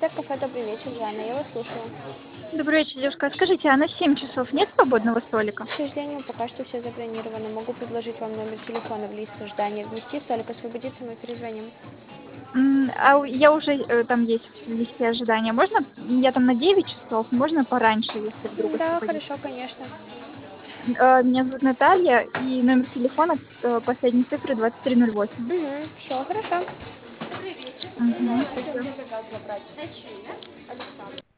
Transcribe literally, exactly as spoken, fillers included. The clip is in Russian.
Университет кафе, добрый вечер, Жанна, я вас слушаю. Добрый вечер, девушка. А скажите, а на семь часов нет свободного столика? К сожалению, пока что все забронировано. Могу предложить вам номер телефона в лист ожидания. Внести столик, освободиться, мы перезвоним. М, А у- я уже э, там есть в листе ожидания. Можно, я там на девять часов, можно пораньше, если вдруг М, Да, освободится. хорошо, конечно. Э, Меня зовут Наталья, и номер телефона э, последние цифры двадцать три ноль восемь. Угу, все, хорошо. Мгм, Хотим спасибо. где заказ забрать. Александр.